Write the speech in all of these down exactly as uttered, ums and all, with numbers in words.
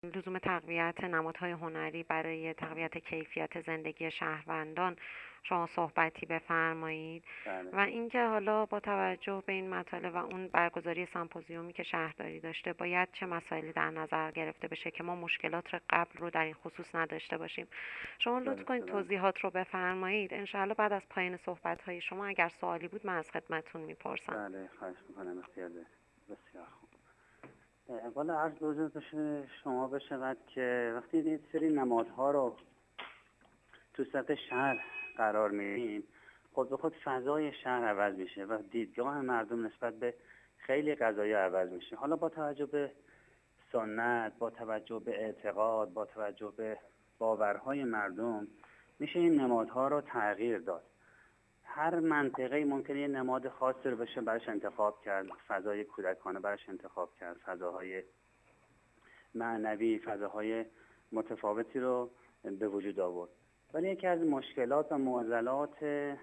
لزوم تقویت نمادهای هنری برای تقویت کیفیت زندگی شهروندان شما صحبتی بفرمایید بله. و اینکه حالا با توجه به این مطالب و اون برگزاری سمپوزیومی که شهرداری داشته باید چه مسائلی در نظر گرفته بشه که ما مشکلات قبل رو در این خصوص نداشته باشیم. شما لطف کنید درسته. توضیحات رو بفرمایید. انشاءالله بعد از پایان صحبت‌های شما اگر سوالی بود من از خدمتتون میپرسم. بله خواهش میکنم. اختیار دارید. بسیار خوب. اول عرض به حضور شما بشود که وقتی این سری نمادها رو تو سطح شهر قرار میدیم، خود به خود فضای شهر عوض میشه و دیدگاه مردم نسبت به خیلی قضایا عوض میشه. حالا با توجه به سنت، با توجه به اعتقاد، با توجه به باورهای مردم میشه این نمادها رو تغییر داد. هر منطقه ممکنه یه نماد خاصی رو بشه برش انتخاب کرد، فضای کودکانه برش انتخاب کرد، فضاهای معنوی، فضاهای متفاوتی رو به وجود آورد. ولی یکی از مشکلات و معضلات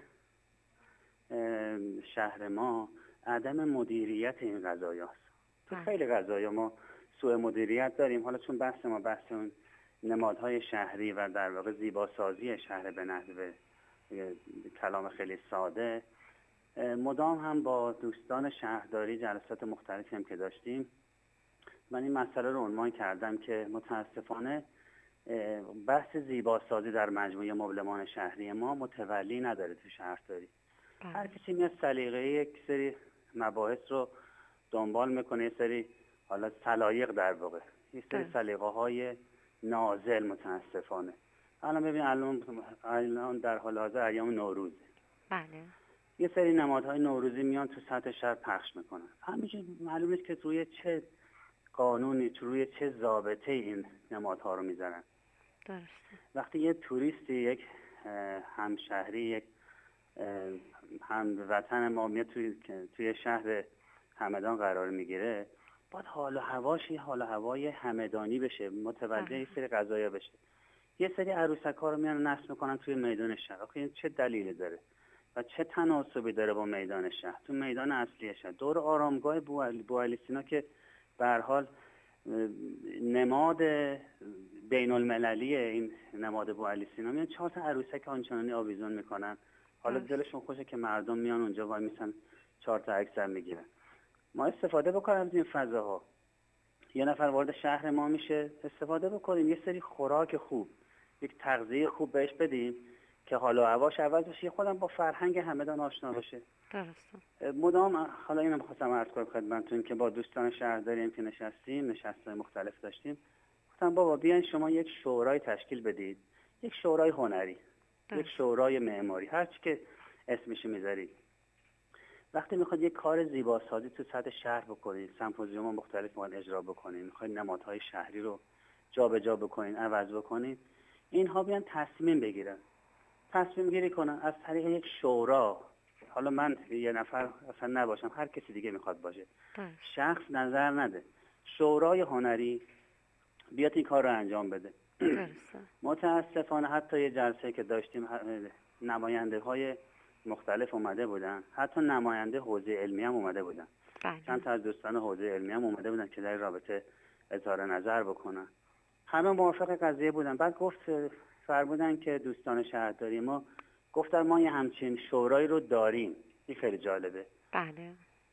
شهر ما عدم مدیریت این قضایاست. تو خیلی قضایا ما سوء مدیریت داریم. حالا چون بحث ما بحث اون نمادهای شهری و در واقع زیباسازی شهر به نحو کلام خیلی ساده، مدام هم با دوستان شهرداری جلسات مختلفی هم که داشتیم من این مسئله رو عنوان کردم که متاسفانه بحث زیباسازی در مجموعه مبلمان شهری ما متولی نداره تو شهرداری. هر کسی میاد سلیقه‌ای یک سری مباحث رو دنبال میکنه، یه سری حالا سلایق در واقع، یه سری سلیقه‌های نازل متاسفانه. الان ببین الان الان در حال حاضر ایام نوروز. بله. یه سری نمادهای نوروزی میان تو سطح شهر پخش میکنن. همینجوری معلومه که روی چه قانونی، روی چه ضابطه این نمادها رو میذارن. درسته. وقتی یه توریستی، یک همشهری، یک هموطن ما میاد توی توی شهر همدان قرار میگیره، باید حال و هواش یه حال و هوای همدانی بشه، متوجه یه سری قضایا بشه. یه سری عروسک‌ها رو میان نصب میکنن توی میدان شهر. آخه این چه دلیلی داره و چه تناسبی داره با میدان شهر؟ تو میدان اصلی شهر دور آرامگاه بوعلی سینا که به هر حال نماد بین المللی این نماد بوعلی سینا، میان چهار تا عروسک آنچنانی آویزون میکنن. حالا دلشون خوشه که مردم میان اونجا وای میسن چهار تا عکس هم میگیرن. ما استفاده بکنیم از این فضاها. یه نفر وارد شهر ما میشه، استفاده بکنیم، یه سری خوراک خوب، یک تغذیه خوب بهش بدیم که حالا هواش عوض بشه، خودم با فرهنگ همدان آشنا بشه. درسته. مدام حالا اینم خواستم عرض کنم خدمتتون که با دوستان شهرداری که نشستیم، نشست‌های مختلف داشتیم، گفتم بابا بیاین شما یک شورای تشکیل بدید، یک شورای هنری، یک شورای معماری، هر چی که اسمش میذارید. وقتی میخواد یک کار زیباسازی تو سطح شهر بکنید، سمپوزیوم مختلف میخواد اجرا بکنید، میخواد نمادهای شهری رو جابجا بکنید، عوض بکنید، اینها بیان تصمیم بگیرن، تصمیم گیری کنن از طریق یک شورا. حالا من یه نفر اصلا نباشم، هر کسی دیگه میخواد باشه، شخص نظر نده، شورای هنری بیاد این کار رو انجام بده. متاسفانه حتی یه جلسه که داشتیم نماینده های مختلف اومده بودن، حتی نماینده حوزه علمی هم اومده بودن. بله. چند تا از دوستان حوزه علمی هم اومده بودن که در رابطه اظهار نظر بکنن. همه موافق قضیه بودن. بعد گفت فرمودن که دوستان شهرداری ما گفتن ما یه همچین شورایی رو داریم. این خیلی جالبه. بله.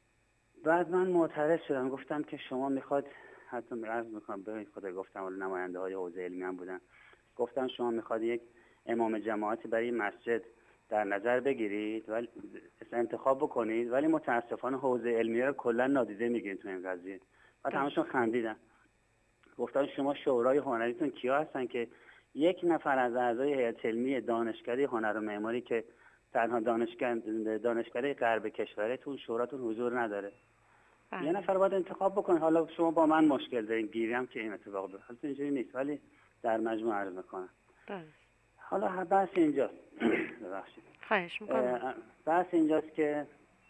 بعد من معترض شدم، گفتم که شما میخواد، حتی عرض میکنم به خود گفتم ولی نماینده های حوزه علمی هم بودن، گفتم شما میخواد یک امام جماعتی برای مسجد در نظر بگیرید ولی انتخاب بکنید، ولی متاسفانه حوزه علمی رو کلا نادیده میگیرید تو این قضیه. بعد همشون خندیدن. گفتن شما شورای هنریتون کیا هستن که یک نفر از اعضای هیئت علمی دانشکده هنر و معماری که تنها دانشکده دانشکده غرب کشوره تو شوراتون حضور نداره؟ بله. یه نفر باید انتخاب بکنید. حالا شما با من مشکل دارین، گیریم که این اتفاق بیفته، حالت اینجوری نیست، ولی در مجموع عرض میکنم. بله. حالا بحث اینجاست. ببخشید. خواهش میکنم. بحث اینجاست که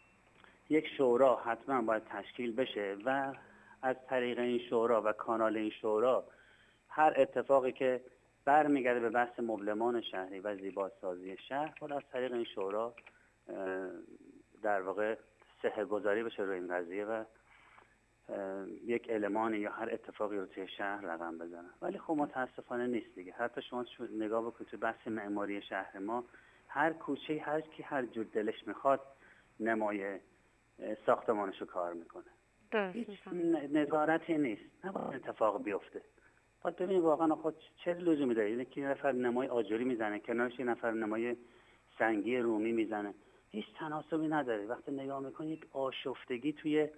یک شورا حتما باید تشکیل بشه و از طریق این شورا و کانال این شورا هر اتفاقی که برمیگرده به بحث مبلمان شهری و زیباسازی شهر خود از طریق این شورا در واقع صحه گذاری بشه روی این قضیه و یک المانی یا هر اتفاقی رو توی شهر رقم بزنن. ولی خب متاسفانه نیست دیگه. حتی شما نگاه بکنید تو بحث معماری شهر ما، هر کوچه هر کی هر جور دلش میخواد نمای ساختمانشو کار میکنه. هیچ نظارتی نیست، نباید اتفاق بیفته. باید ببینید واقعا خود چه لزومی داره؟ یعنی که یه نفر نمای آجری میزنه، کنارش یه نفر نمای سنگی رومی میزنه، هیچ تناسبی نداره. وقتی نگاه میکنید یک آشفتگی توی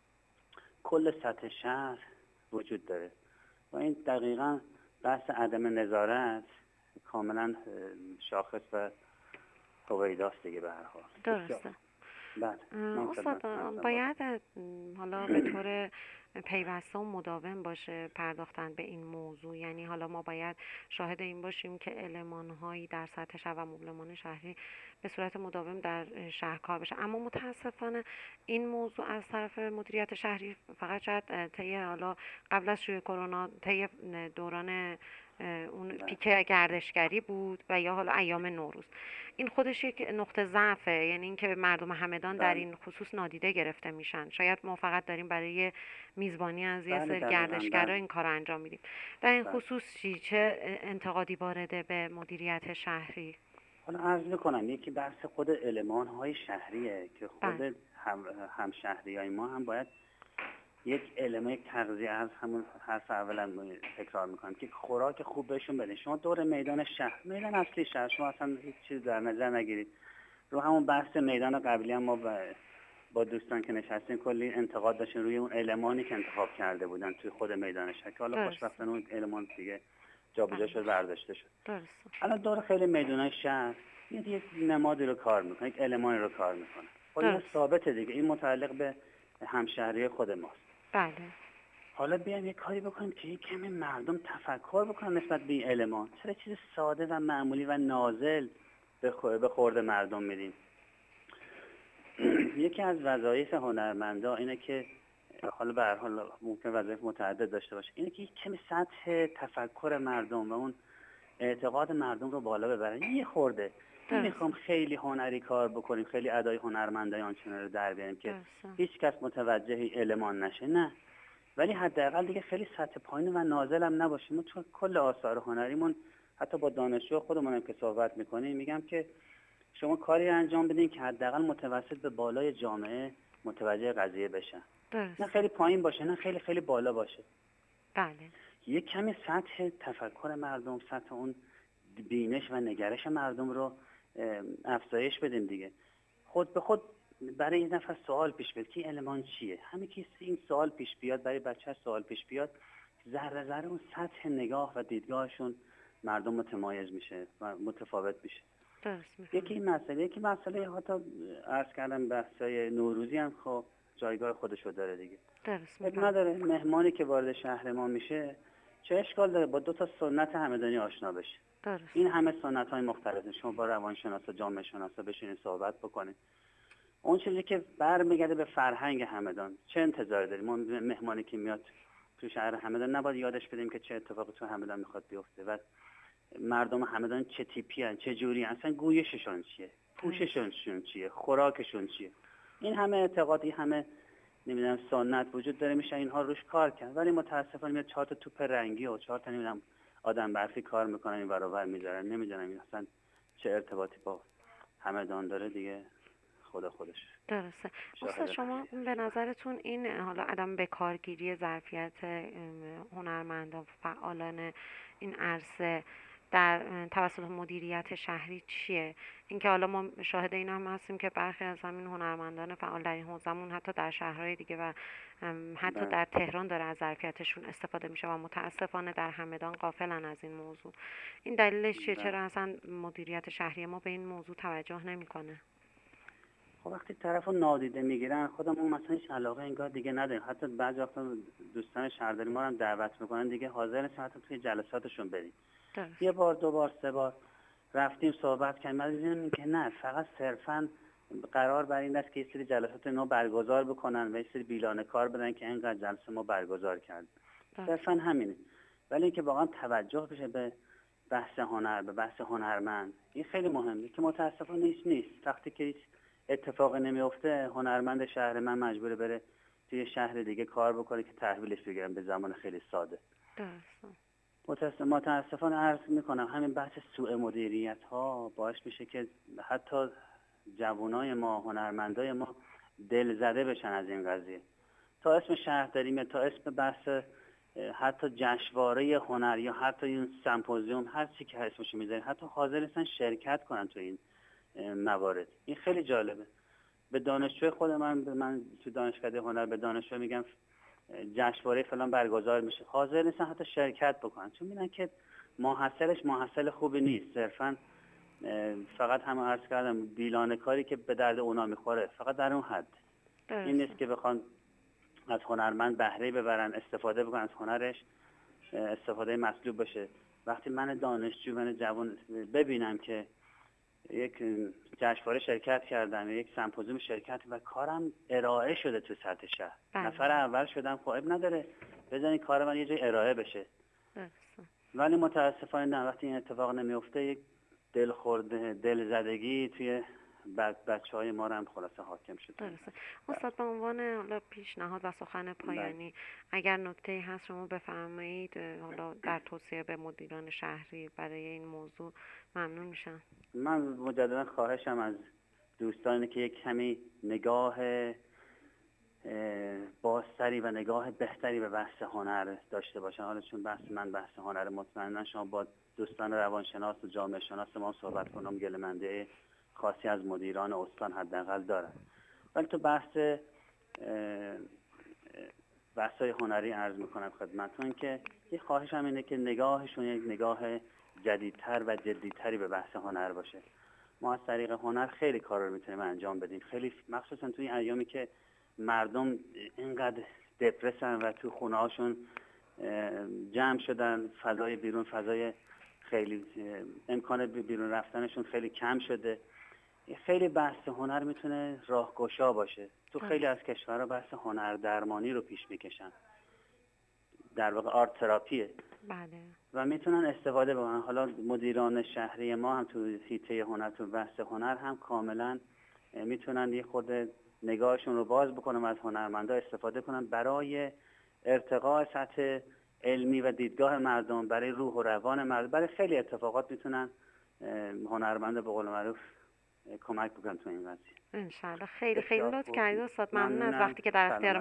کل سطح شهر وجود داره و این دقیقاً بحث عدم نظارت کاملا شاخص و هویداست دیگه به هر حال. درسته. بله. استاد باید حالا به طور پیوسته و مداوم باشه پرداختن به این موضوع، یعنی حالا ما باید شاهد این باشیم که المان‌هایی در سطح شهر و مبلمان شهری به صورت مداوم در شهر کار بشه. اما متاسفانه این موضوع از طرف مدیریت شهری فقط شاید طی حالا قبل از شیوع کرونا طی دوران اون پیک گردشگری بود و یا حالا ایام نوروز، این خودش یک نقطه ضعفه، یعنی اینکه مردم همدان در این خصوص نادیده گرفته میشن. شاید ما فقط داریم برای میزبانی از یه سری گردشگرا این کار انجام میدیم. در این خصوص چه انتقادی وارده به مدیریت شهری؟ حالا عرض میکنم یکی بحث خود المان‌های شهریه که خود هم همشهریای ما هم باید یک المان یک تغذیه از همون حرف اولا تکرار میکنم که خوراک خوب بهشون بدین. شما دور میدان شهر، میدان اصلی شهر، شما اصلا هیچ چیز در نظر نگیرید. رو همون بحث میدان قبلی هم ما با دوستان که نشستیم کلی انتقاد داشتیم روی اون المانی که انتخاب کرده بودن توی خود میدان شهر که حالا خوشبختانه اون المان دیگه جابجا شد، برداشته شد. درست. الان دور خیلی میدانای شهر یک یک نمادی رو کار میکنه، یک المانی رو کار میکنه. خب ثابته دیگه، این متعلق به همشهری خود ماست. بله. حالا بیایم یک کاری بکنیم که یک کمی مردم تفکر بکنن نسبت به این المان. چرا چیز ساده و معمولی و نازل به خورد مردم میدیم؟ یکی از وظایف هنرمندا اینه که حالا به هر حال ممکن وظایف متعدد داشته باشه، اینه که یک کمی سطح تفکر مردم و اون اعتقاد مردم رو بالا ببرن. یه خورده نمیخوام خیلی هنری کار بکنیم، خیلی ادای هنرمندای آنچنان رو در بیاریم که هیچ کس متوجه المان نشه، نه، ولی حداقل دیگه خیلی سطح پایین و نازل هم نباشیم. چون کل آثار هنریمون حتی با دانشجو خودمون هم که صحبت میکنیم میگم که شما کاری انجام بدین که حداقل متوسط به بالای جامعه متوجه قضیه بشن. درست. نه خیلی پایین باشه نه خیلی خیلی بالا باشه. بله. یه کمی سطح تفکر مردم، سطح اون بینش و نگرش مردم رو افزایش بدیم دیگه. خود به خود برای این نفر سوال پیش بیاد که المان چیه، همین که این سوال پیش بیاد برای بچه سوال پیش بیاد، ذره ذره اون سطح نگاه و دیدگاهشون مردم متمایز میشه و متفاوت میشه. درست. یکی این مسئله یکی مسئله حتی عرض کردم بحثای نوروزی هم خب جایگاه خودشو داره دیگه. درست. نداره مهمانی که وارد شهر ما میشه چه اشکال داره با دو تا سنت همدانی آشنا بشه. درست. این همه سنت های مختلف، شما با روانشناسا جامعه شناسا بشینید صحبت بکنید. اون چیزی که برمیگرده به فرهنگ همدان، چه انتظار داریم؟ ما مهمانی که میاد تو شهر همدان نباید یادش بدیم که چه اتفاقی تو همدان میخواد بیفته و مردم همدان چه تیپی ان، چه جوری اصلا گویششون چیه، پوشششون چیه، خوراکشون چیه. این همه اعتقادی همه نمیدونم سنت وجود داره، میشه اینها روش کار کرد. ولی متاسفانه میاد چهار تا توپ رنگی و چهار تا نمیدونم آدم برفی کار میکنن این برابر میذارن، نمیدونم این اصلا چه ارتباطی با همدان داره دیگه، خدا خودش. درسته. استاد شما به نظرتون این حالا عدم بکارگیری ظرفیت هنرمندان فعالان این عرصه در توسط مدیریت شهری چیه؟ اینکه حالا ما شاهد این هم هستیم که برخی از همین هنرمندان فعال در این حوزه‌مون حتی در شهرهای دیگه و حتی بله. در تهران داره از ظرفیتشون استفاده میشه و متاسفانه در همدان غافلن از این موضوع. این دلیلش چیه؟ چرا اصلا مدیریت شهری ما به این موضوع توجه نمیکنه؟ خب وقتی طرفو نادیده میگیرن، خودمون مثلا هیچ علاقه انگار دیگه نداریم. حتی بعضی وقتا دوستان شهرداری ما هم دعوت میکنن دیگه حاضر نیستیم حتی توی جلساتشون بریم. یه بار دو بار سه بار رفتیم صحبت کردیم، ما دیدیم که نه، فقط صرفاً قرار بر این است که یه سری جلسات نو برگزار بکنن و یه سری بیلانه کار بدن که اینقدر جلسه ما برگزار کردیم. صرفاً همینه. ولی اینکه واقعا توجه بشه به بحث هنر، به بحث هنرمند، این خیلی مهمه که متاسفانه نیست نیست. وقتی که هیچ اتفاقی نمیفته هنرمند شهر من مجبور بره توی شهر دیگه کار بکنه که تحویلش بگیرن به زمان خیلی ساده. درسته. متاسف- متاسفانه عرض میکنم همین بحث سوء مدیریت ها باعث میشه که حتی جوانای ما، هنرمندای ما دل زده بشن از این قضیه. تا اسم شهرداری میاد، تا اسم بحث حتی جشنواره هنر یا حتی این سمپوزیوم، هر چی که اسمشو میذارین، حتی حاضر نیستن شرکت کنن تو این موارد. این خیلی جالبه. به دانشجوی خود من من تو دانشکده هنر به دانشجو میگم جشنواره فلان برگزار میشه، حاضر نیستن حتی شرکت بکنن، چون میدونن که محصلش محصل خوبی نیست، صرفا فقط هم عرض کردم بیلانه کاری که به درد اونا میخوره، فقط در اون حد. درسته. این نیست که بخوان از هنرمند بهره ببرن، استفاده بکنن از هنرش، استفاده مطلوب بشه. وقتی من دانشجو، من جوان ببینم که یک جشنواره شرکت کردم، یک سمپوزیوم شرکت و کارم ارائه شده تو سطح شهر، بله. نفر اول شدم، خب عیب نداره بزنین کار من یه جای ارائه بشه. درسته. ولی متاسفانه نه، وقتی این اتفاق نمیفته یک دل خورده، دل زدگی توی بچه های ما رو هم خلاصه حاکم شده. درسته. استاد به عنوان حالا پیشنهاد و سخن پایانی اگر نکته‌ای هست شما بفرمایید، حالا در توصیه به مدیران شهری برای این موضوع ممنون میشم. من مجددا خواهشم از دوستانی که یک کمی نگاه بازتری و نگاه بهتری به بحث هنر داشته باشن. حالا چون بحث من بحث هنر، مطمئنا شما با دوستان روانشناس و جامعه شناس ما صحبت کنم، گلمنده خاصی از مدیران استان حداقل دارن، ولی تو بحث بحث‌های هنری عرض میکنم خدمتتون که یه خواهشم اینه که نگاهشون یک نگاه جدیدتر و جدیتری به بحث هنر باشه. ما از طریق هنر خیلی کار رو میتونیم انجام بدیم، خیلی مخصوصا توی این ایامی که مردم اینقدر دپرسن و تو خونه هاشون جمع شدن، فضای بیرون، فضای خیلی امکان بیرون رفتنشون خیلی کم شده. خیلی بحث هنر میتونه راهگشا باشه. تو خیلی از کشورها بحث هنر درمانی رو پیش میکشن، در واقع آرت تراپیه. بله. و میتونن استفاده بکنن. حالا مدیران شهری ما هم تو حیطه هنر، تو بحث هنر هم کاملا میتونن یه خود نگاهشون رو باز بکنن، از هنرمندا استفاده کنن برای ارتقاء سطح علمی و دیدگاه مردم، برای روح و روان مردم، برای خیلی اتفاقات میتونن هنرمندا به قول معروف کمک بکنن تو این قضیه. انشالله. خیلی خیلی لطف کردید استاد. ممنون از ممنونم. وقتی که در اختیار